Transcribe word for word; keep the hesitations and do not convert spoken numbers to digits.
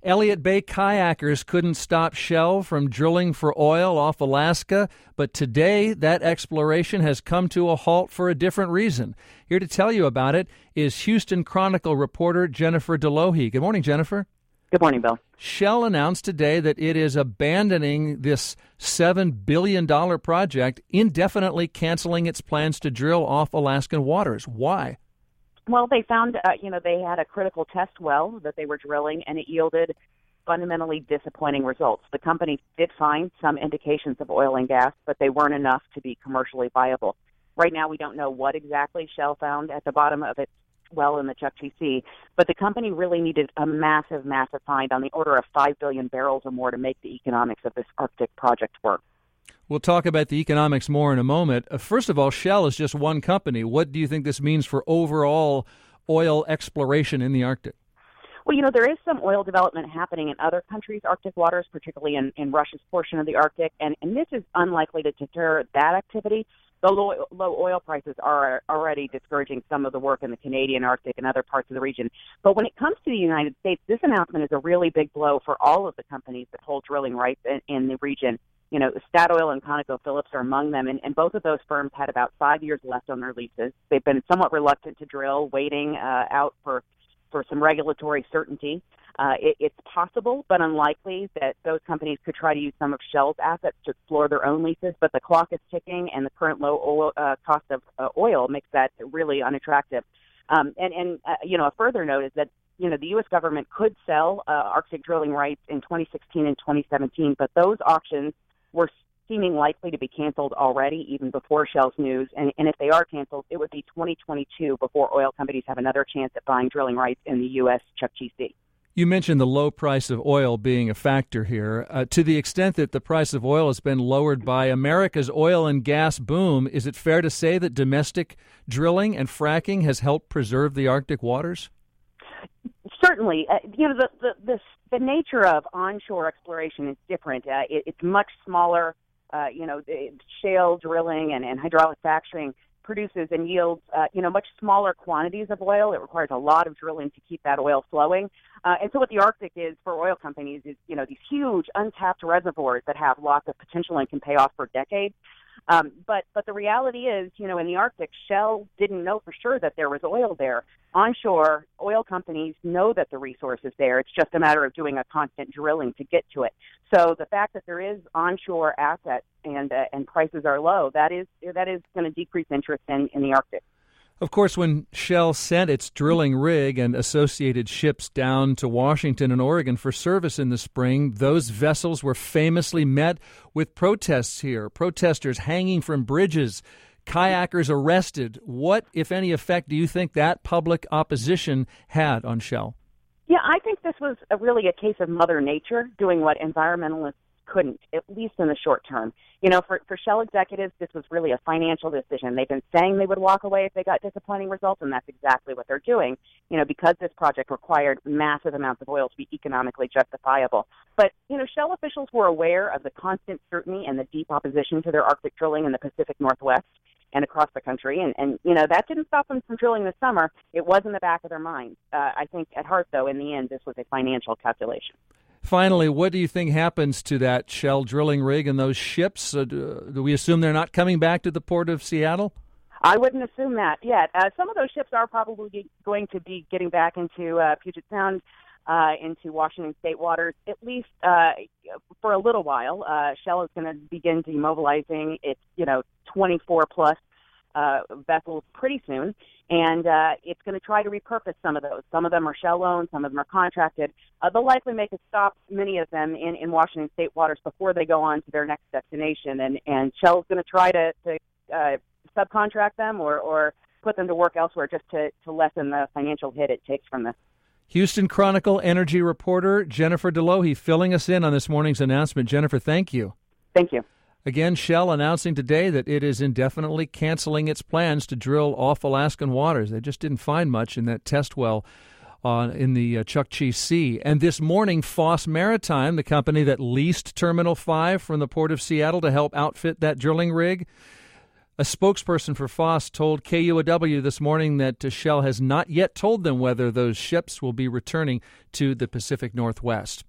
Elliott Bay kayakers couldn't stop Shell from drilling for oil off Alaska, but today that exploration has come to a halt for a different reason. Here to tell you about it is Houston Chronicle reporter Jennifer Delohy. Good morning, Jennifer. Good morning, Bill. Shell announced today that it is abandoning this seven billion dollars project, indefinitely canceling its plans to drill off Alaskan waters. Why? Well, they found, uh, you know, they had a critical test well that they were drilling, and it yielded fundamentally disappointing results. The company did find some indications of oil and gas, but they weren't enough to be commercially viable. Right now, we don't know what exactly Shell found at the bottom of its well in the Chukchi Sea, but the company really needed a massive, massive find on the order of five billion barrels or more to make the economics of this Arctic project work. We'll talk about the economics more in a moment. Uh, first of all, Shell is just one company. What do you think this means for overall oil exploration in the Arctic? Well, you know, there is some oil development happening in other countries' Arctic waters, particularly in, in Russia's portion of the Arctic, and, and this is unlikely to deter that activity. The low, low oil prices are already discouraging some of the work in the Canadian Arctic and other parts of the region. But when it comes to the United States, this announcement is a really big blow for all of the companies that hold drilling rights in, in the region. You know, Statoil and ConocoPhillips are among them, and, and both of those firms had about five years left on their leases. They've been somewhat reluctant to drill, waiting uh, out for, for some regulatory certainty. Uh, it, it's possible, but unlikely, that those companies could try to use some of Shell's assets to explore their own leases, but the clock is ticking, and the current low oil, uh, cost of uh, oil makes that really unattractive. Um, and, and uh, you know, a further note is that you know, the U S government could sell uh, Arctic drilling rights in twenty sixteen and twenty seventeen, but those auctions were seeming likely to be canceled already, even before Shell's news. And, and if they are canceled, it would be twenty twenty-two before oil companies have another chance at buying drilling rights in the U S Chukchi Sea. You mentioned the low price of oil being a factor here. Uh, to the extent that the price of oil has been lowered by America's oil and gas boom, is it fair to say that domestic drilling and fracking has helped preserve the Arctic waters? Certainly. Uh, you know, the, the, the, the nature of onshore exploration is different. Uh, it, it's much smaller. Uh, you know, shale drilling and, and hydraulic fracturing produces and yields, uh, you know, much smaller quantities of oil. It requires a lot of drilling to keep that oil flowing. Uh, and so what the Arctic is for oil companies is, you know, these huge untapped reservoirs that have lots of potential and can pay off for decades. Um, but but the reality is, you know, in the Arctic, Shell didn't know for sure that there was oil there. Onshore, oil companies know that the resource is there. It's just a matter of doing a constant drilling to get to it. So the fact that there is onshore assets and uh, and prices are low, that is that is going to decrease interest in, in the Arctic. Of course, when Shell sent its drilling rig and associated ships down to Washington and Oregon for service in the spring, those vessels were famously met with protests here, protesters hanging from bridges, kayakers arrested. What, if any, effect do you think that public opposition had on Shell? Yeah, I think this was a, really a case of Mother Nature doing what environmentalists couldn't, at least in the short term. You know, for, for Shell executives, this was really a financial decision. They've been saying they would walk away if they got disappointing results, and that's exactly what they're doing, you know, because this project required massive amounts of oil to be economically justifiable. But, you know, Shell officials were aware of the constant scrutiny and the deep opposition to their Arctic drilling in the Pacific Northwest and across the country. And, and, you know, that didn't stop them from drilling this summer. It was in the back of their minds. Uh, I think at heart, though, in the end, this was a financial calculation. Finally, what do you think happens to that Shell drilling rig and those ships? Uh, do, do we assume they're not coming back to the port of Seattle? I wouldn't assume that yet. Uh, some of those ships are probably going to be getting back into uh, Puget Sound, uh, into Washington state waters, at least uh, for a little while. Uh, Shell is going to begin demobilizing its, you know, twenty-four plus uh, vessels pretty soon, and uh, it's going to try to repurpose some of those. Some of them are Shell owned, some of them are contracted. Uh, they'll likely make a stop, many of them, in, in Washington state waters before they go on to their next destination, and, and Shell's going to try to, to uh, subcontract them or, or put them to work elsewhere just to, to lessen the financial hit it takes from this. Houston Chronicle energy reporter Jennifer Delohy filling us in on this morning's announcement. Jennifer, thank you. Thank you. Again, Shell announcing today that it is indefinitely canceling its plans to drill off Alaskan waters. They just didn't find much in that test well uh, in the uh, Chukchi Sea. And this morning, Foss Maritime, the company that leased Terminal five from the Port of Seattle to help outfit that drilling rig, A spokesperson for Foss told K U O W this morning that Shell has not yet told them whether those ships will be returning to the Pacific Northwest.